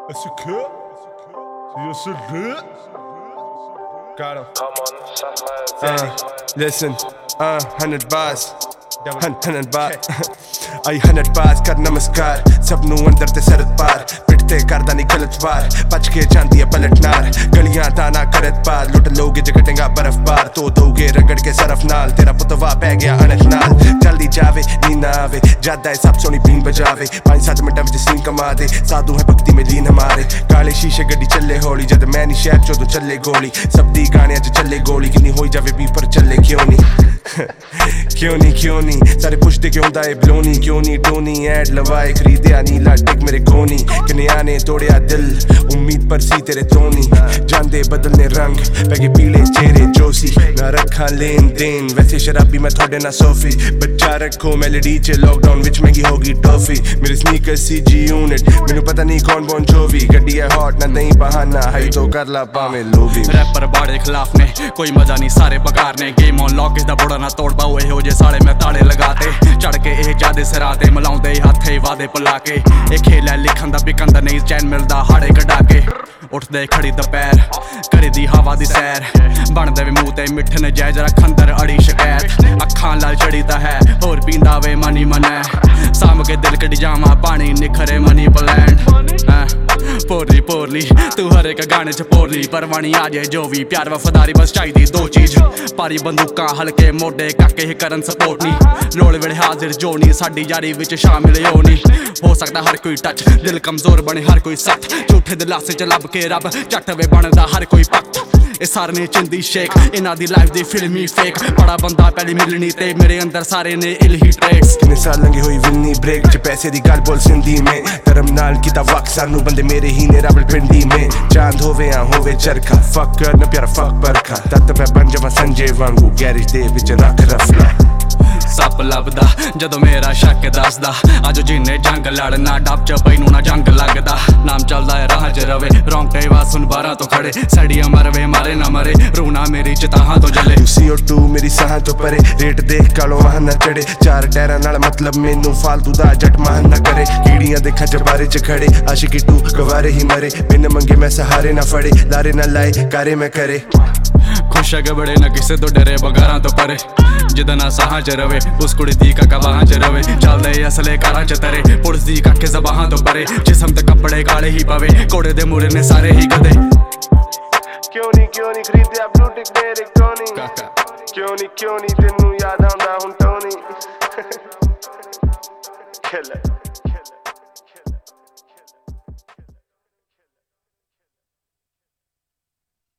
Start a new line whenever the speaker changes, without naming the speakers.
Is it good? Yes, it good. Got him.
Listen, 100 bars, 100 ਬਾਰ ਆਈ 100 ਬਾਰ ਕਰ ਨਮਸਕਾਰ ਸਭ ਨੂੰ ਅੰਦਰ ਤੇ ਸਰਦ ਪਾਰ ਪਿੱਠ ਤੇ ਕਰਦਾ ਨਹੀਂ ਗਲਤ ਵਾਰ ਬਚ ਕੇ ਜਾਂਦੀ ਹੈ ਪਲਟ ਨਾਰ ਗਲੀਆਂ ਦਾ ਨਾ ਕਰਤ ਪਾਰ ਲੁੱਟ ਲੋਗੇ ਜੇ ਘਟੇਗਾ ਬਰਫ ਪਾਰ ਧੋ ਦੋਗੇ ਰਗੜ ਕੇ ਸਰਫ ਨਾਲ ਤੇਰਾ ਪੁੱਤਵਾ ਪੈ ਗਿਆ ਅਣਖ ਨਾਲ ਜਲਦੀ ਜਾਵੇ ਨੀਂਦ ਨਾ ਆਵੇ ਜਾਦਾ ਹੈ ਸਭ ਸੋਹਣੀ ਬੀਨ ਬਜਾਵੇ 5-7 ਮਿੰਟਾਂ ਵਿੱਚ ਸੀਨ ਕਮਾ ਦੇ ਸਾਧੂ ਹੈ ਭਗਤੀ ਮੇਂ ਲੀਨ ਹਮਾਰੇ ਕਾਲੇ ਸ਼ੀਸ਼ੇ ਗੱਡੀ ਚੱਲੇ ਹੌਲੀ ਜਦ ਮੈਂ ਨਹੀਂ ਸ਼ਹਿਰ ਚੋਂ ਚੱਲੇ ਗੋਲੀ ਸਭ ਦੀ ਗਾਣਿਆਂ 'ਚ ਚੱਲੇ ਗੋਲੀ ਕਿੰਨੀ ਹੋਈ ਜਾਵੇ ਵੀ ਪਰ ਚੱਲੇ ਕਿਉਂ ਨਹੀਂ ਸਾਰੇ ਪੁੱਛਦੇ ਕਿਉਂ ਹੁੰਦਾ ਏ ਬਲੋਨੀ ਕਿਉਂ ਨਹੀਂ ਟੋਨੀ ਐਡ ਲਵਾਏ ਖਰੀਦਿਆ ਨੀਲਾ ਟਿਕ ਮੇਰੇ ਕੋਨੀ ਕਿੰਨਿਆਂ ਨੇ ਤੋੜਿਆ ਦਿਲ ਉਮੀਦ ਪਰ ਸੀ ਤੇਰੇ ਤੋਂ ਨਹੀਂ ਜਾਂਦੇ ਬਦਲਨੇ ਰੰਗ ਪੈ ਗਏ ਪੀਲੇ ਚਿਹਰੇ ਜੋਸੀ ਨਾ ਰੱਖਾਂ ਲੈਣ ਦੇਣ ਵੈਸੇ ਸ਼ਰਾਬੀ ਮੈਂ ਤੁਹਾਡੇ ਨਾਲ ਸੋਫੀ ਬੱਚਾ ਰੱਖੋ ਮੈਲੋਡੀ 'ਚ ਲੋਕਡਾਊਨ ਵਿੱਚ ਮਹਿੰਗੀ ਹੋ ਗਈ ਟੋਫੀ ਮੇਰੇ ਸਨੀਕਰ CG ਯੂਨਿਟ ਮੈਨੂੰ ਪਤਾ ਨਹੀਂ ਕੌਣ ਬੋਨ ਜੋਵੀ ਗੱਡੀ ਹੈ ਹੌਟ ਨਾ ਨਹੀਂ ਬਹਾਨਾ ਹਾਈ ਤੋਂ ਕਰ ਲਾ ਭਾਵੇਂ ਲੋਵੀ
ਰੈਪਰ ਬਾੜੇ ਖਿਲਾਫ ਨੇ ਕੋਈ ਮਜ਼ਾ ਨਹੀਂ ਸਾਰੇ ਬਕਾਰ ਨੇ ਗੇਮ ਔਨ ਲੌਕ ਇਸ ਦਾ ਬੋੜਾ ਨਾ ਤੋੜ ਪਾਓ ਇਹੋ ਜੇ ਸਾਲੇ ਮੈਂ ਤਾਲੇ ਲਗਾਤੇ ਚੜ ਕੇ ਇਹ ਜਾਦੇ ਸਿਰਾਂ ਤੇ ਮਲਾਉਂਦੇ ਹੱਥੇ ਵਾਦੇ ਪਲਾ ਕੇ ਇਹ ਖੇਲ ਹੈ ਲਿਖਣ ਦਾ ਬਿਕਣ ਦਾ ਨਹੀਂ ਚੈਨ ਮਿਲਦਾ ਹਾੜੇ ਕਢਾ ਕੇ ਉੱਠਦੇ ਖੜੀ ਦੁਪਹਿਰ ਕਰੀਦੀ ਹਵਾ ਦੀ ਸੈਰ ਬਣਦੇ ਵੀ ਮੂੰਹ ਤੇ ਮਿੱਠ ਨਜਾਇਜ਼ ਰੱਖ ਅੰਦਰ ਅੜੀ ਸ਼ਿਕਾਇਤ ਅੱਖਾਂ ਲਾਲ ਚੜੀ ਤਾਂ ਹੈ ਹੋਰ ਪੀਂਦਾ ਵੇ ਮਨੀ ਮਨੈ ਸਾਂਭ ਕੇ ਦਿਲ ਕੱਢ ਜਾਵਾਂ ਪਾਣੀ ਨਿਖਰੇ ਮਨੀ ਪਲੈਂਡ ਪੋਰਲੀ ਤੂੰ ਹਰ ਇੱਕ ਗਾਣੇ 'ਚ ਪੋਰਲੀ ਪਰਵਾਣੀ ਆ ਜੇ ਜੋ ਵੀ ਪਿਆਰ ਵਫਾਦਾਰੀ ਬਸ ਚਾਹੀਦੀ ਦੋ ਚੀਜ਼ ਭਾਰੀ ਬੰਦੂਕਾਂ ਹਲਕੇ ਮੋਢੇ ਕਾਕੇ ਕਰਨ ਸਪੋਰਟ ਨਹੀਂ ਲੋੜ ਵੇਲੇ ਹਾਜ਼ਰ ਜੋ ਨਹੀਂ ਸਾਡੀ ਯਾਰੀ ਵਿੱਚ ਸ਼ਾਮਿਲ ਹੋ ਨਹੀਂ ਹੋ ਸਕਦਾ ਹਰ ਕੋਈ ਟੱਚ ਦਿਲ ਕਮਜ਼ੋਰ ਬਣੇ ਹਰ ਕੋਈ ਸੱਚ ਝੂਠੇ ਦਿਲਾਸੇ 'ਚ ਲੱਭ ਕੇ ਰੱਬ ਝੱਟ ਵੇ ਬਣਦਾ ਹਰ ਕੋਈ ਪੱਕ ਇਹ ਸਾਰੇ ਨੇ ਚਿੰਦੀ ਸ਼ੇਕ ਇਹਨਾਂ ਦੀ ਲਾਈਫ ਦੀ ਫਿਲਮੀ ਫੇਕ ਬੜਾ ਬੰਦਾ ਪਹਿਲੀ ਮਿਲਣੀ ਤੇ ਮੇਰੇ ਅੰਦਰ ਸਾਰੇ ਨੇ ਇਲਹੀ ਟ੍ਰੈਕਸ
ਕਿੰਨੇ ਸਾਲ ਲੰਘੇ ਹੋਈ ਵਿਲਨੀ ਬ੍ਰੇਕ 'ਚ ਪੈਸੇ ਦੀ ਗੱਲ ਬੋਲ ਸਿੰਧੀ ਮੈਂ ਧਰਮ ਨਾਲ ਕੀਤਾ ਵਕ ਸਾਨੂੰ ਬੰਦੇ ਮੇਰੇ ਹੀ ਨੇ ਰੱਬ ਪਿੰਡੀ ਮੈਂ ਚਾਂਦ ਹੋਵੇ ਆ ਹੋਵੇ ਚਰਖਾ ਫੱਕ ਕਰ ਨਾ ਪਿਆਰਾ ਫੱਕ ਬਰਖਾ ਤੱਤ ਮੈਂ ਬਣ ਜਾਵਾਂ ਸੰਜੇ ਵਾਂਗੂ ਗੈਰੇਜ ਦੇ ਵਿੱਚ ਰੱਖ ਰਫਲਾ
ਸੱਪ ਲੱਭਦਾ ਜਦੋਂ ਮੇਰਾ ਸ਼ੱਕ ਦੱਸਦਾ ਅੱਜ ਜਿੰਨੇ ਜੰਗ ਲੜਨਾ ਡੱਬ 'ਚ ਪਈ ਨੂੰ ਨਾ ਜੰਗ ਲੱਗਦਾ ਨਾਮ ਚੱਲਦਾ ਹੈ ਰਾਹ 'ਚ ਰਵੇ ਰੌਂਗਟੇ ਵਾ ਸੁਣ 12 ਤੋਂ ਖੜੇ ਸੜੀਆਂ ਮਰਵੇ ਮਾਰੇ ਨਾ ਮਰੇ ਰੂਣਾ ਮੇਰੀ ਚਤਾਹਾਂ ਤੋਂ ਜਲੇ
CO2 ਮੇਰੀ ਸਾਹਾਂ ਤੋਂ ਪਰੇ ਰੇਟ ਦੇਖ ਕਾਲੋ ਵਾਹਨ ਨਾ ਚੜੇ ਚਾਰ ਟਾਇਰਾਂ ਨਾਲ ਮਤਲਬ ਮੈਨੂੰ ਫਾਲਤੂ ਦਾ ਜੱਟ ਮਾਨ ਨਾ ਕਰੇ ਕੀੜੀਆਂ ਦੇਖਾਂ ਜਬਾਰੇ 'ਚ ਖੜੇ ਆਸ਼ਿਕੀ ਟੂ ਗਵਾਰੇ ਹੀ ਮਰੇ ਬਿਨ ਮੰਗੇ ਮੈਂ ਸਹਾਰੇ ਨਾ ਫੜੇ ਲਾਰੇ ਨਾ ਲਾਏ ਕਾਰੇ ਮੈਂ ਕਰੇ
ਖੁਸ਼ ਅਗੇ ਬੜੇ ਨਾ ਕਿਸੇ ਤੋਂ ਡਰੇ ਬਗਾਰਾਂ ਤੋਂ ਪਰੇ ਜਿੱਦਾਂ ਨਾ ਸਾਹਾਂ 'ਚ ਰਵੇ ਉਸ ਕੁੜੀ ਦੀ ਕਾਕਾ ਬਾਹਾਂ 'ਚ ਰਵੇ ਚੱਲਦੇ ਅਸਲੇ ਕਾਰਾਂ 'ਚ ਤਰੇ ਪੁਲਿਸ ਦੀ ਕਾਕੇ ਜ਼ਬਾਹਾਂ ਤੋਂ ਪਰੇ ਜਿਸਮ ਤੇ ਕੱਪੜੇ ਕਾਲੇ ਹੀ ਪਵੇ ਕੋੜੇ ਦੇ ਮੂਰੇ ਨੇ ਸਾਰੇ ਹੀ ਕਦੇ
ਕਿਉਂ ਨਹੀਂ ਖਰੀਦਿਆ ਬਲੂ ਟਿਕ ਮੇਰੇ ਕੋਨੀ ਕਿਉਂ ਨਹੀਂ ਤੈਨੂੰ ਯਾਦ ਆਉਂਦਾ ਹੁਣ ਟੋਨੀ